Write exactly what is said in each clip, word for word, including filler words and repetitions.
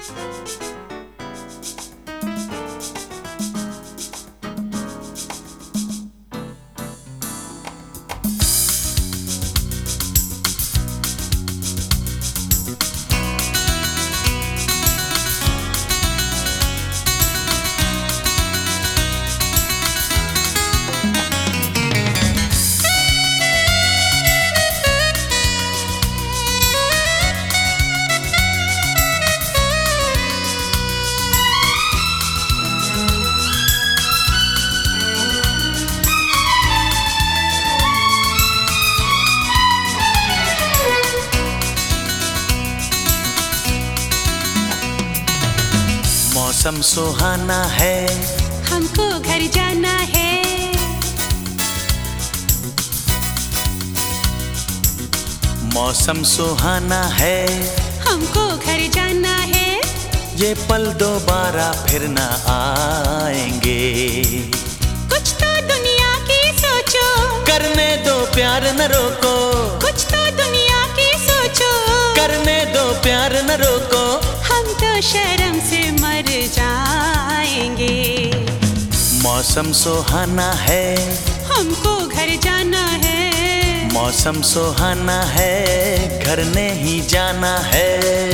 मौसम सुहाना है, हमको घर जाना है। मौसम सुहाना है, हमको घर जाना है। ये पल दोबारा फिर न आएंगे। कुछ तो दुनिया की सोचो, करने दो प्यार न रोको। कुछ तो दुनिया की सोचो, करने दो प्यार न रोको। हम तो शर्म से मर जाएंगे। मौसम सुहाना है, हमको घर जाना है। मौसम सुहाना है, घर नहीं जाना है।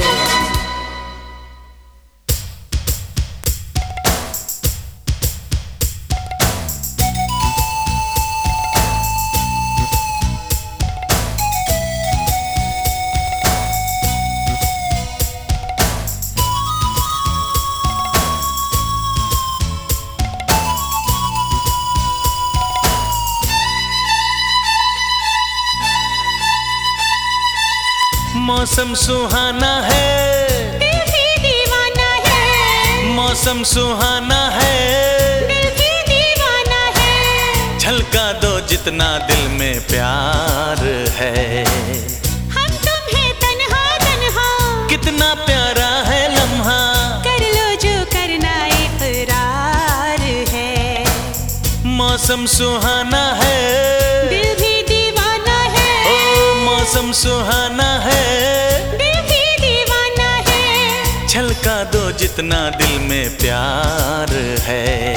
मौसम सुहाना है, दिल भी दीवाना है। मौसम सुहाना है, दिल भी दीवाना है। झलका दो जितना दिल में प्यार है। हम तुम्हें तन्हा तन्हा, कितना प्यारा है लम्हा। कर लो जो करना इकरार है। मौसम सुहाना है, दिल भी दीवाना है। ओ मौसम सुहाना है, दिल भी दीवाना है। झलका दो जितना दिल में प्यार है।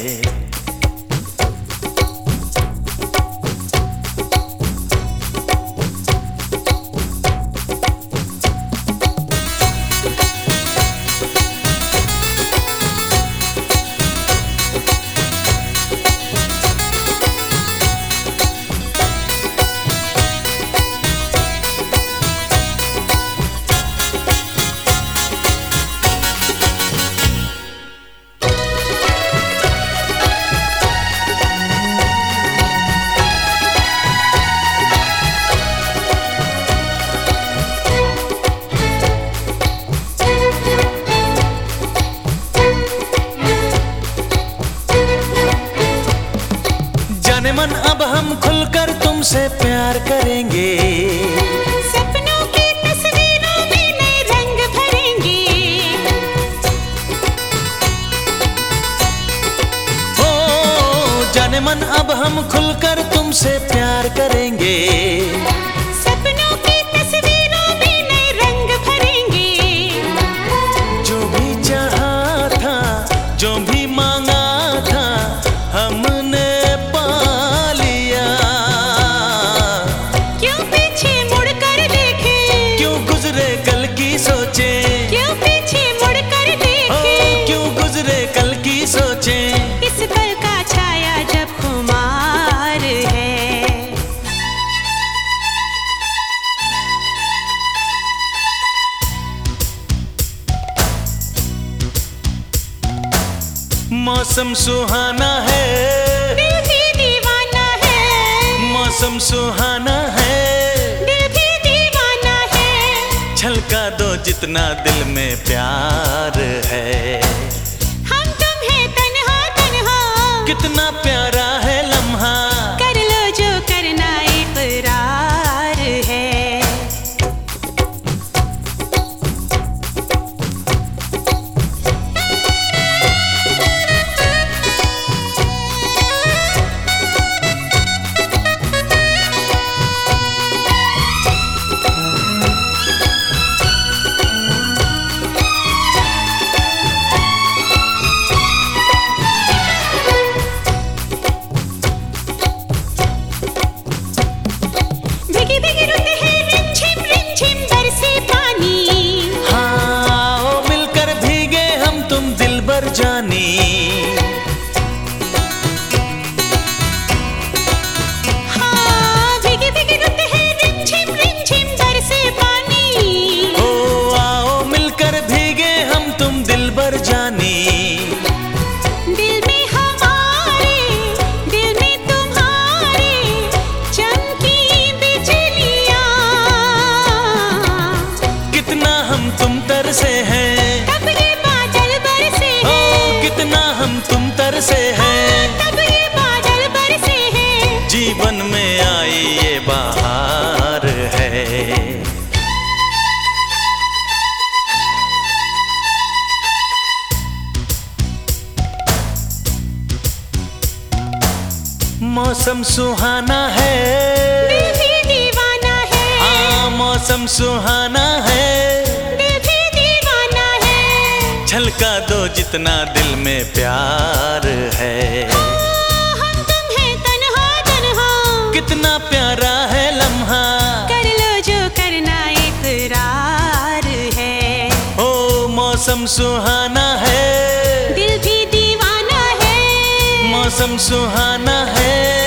मन अब हम खुलकर तुमसे प्यार करेंगे। सपनों की तस्वीरों में नए रंग भरेंगे। हो जाने मन अब हम खुलकर तुमसे प्यार करेंगे। सपनों की तस्वीरों में नए रंग भरेंगे। जो भी चाहा था, जो भी मांगा था, हमने सोचें इस पल का छाया जब खुमार है। मौसम सुहाना है, दिल भी दीवाना है। मौसम सुहाना है, दिल भी दीवाना है। झलका दो जितना दिल में प्यार है। कितना प्यारा है लम्हा। कर लो जो करना इकरार है। मौसम सुहाना है, दिल भी दीवाना है। हाँ मौसम सुहाना है, दिल भी दीवाना है। झलका दो जितना दिल में प्यार है। हाँ, हम तुम हैं तन्हा तन्हा, कितना प्यारा है लम्हा, कर लो जो करना इकरार है। ओ मौसम सुहाना है, दिल भी दीवाना है। मौसम सुहाना है।